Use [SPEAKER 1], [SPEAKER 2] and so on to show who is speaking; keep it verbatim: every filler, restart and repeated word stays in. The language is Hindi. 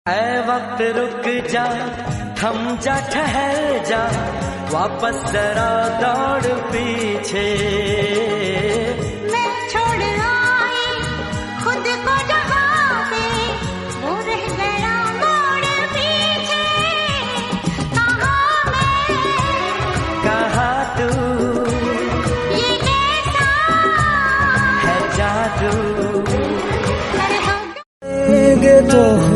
[SPEAKER 1] ऐ वक्त रुक जा, थम जा, ठहर जा, वापस जरा दौड़ पीछे।
[SPEAKER 2] मैं छोड़ आई खुद को जहाँ पे, वो रह गया मोड़ पीछे। कहाँ मैं,
[SPEAKER 1] कहाँ तू,
[SPEAKER 2] ये कैसा
[SPEAKER 1] है जादू।
[SPEAKER 2] अरे हो
[SPEAKER 1] तो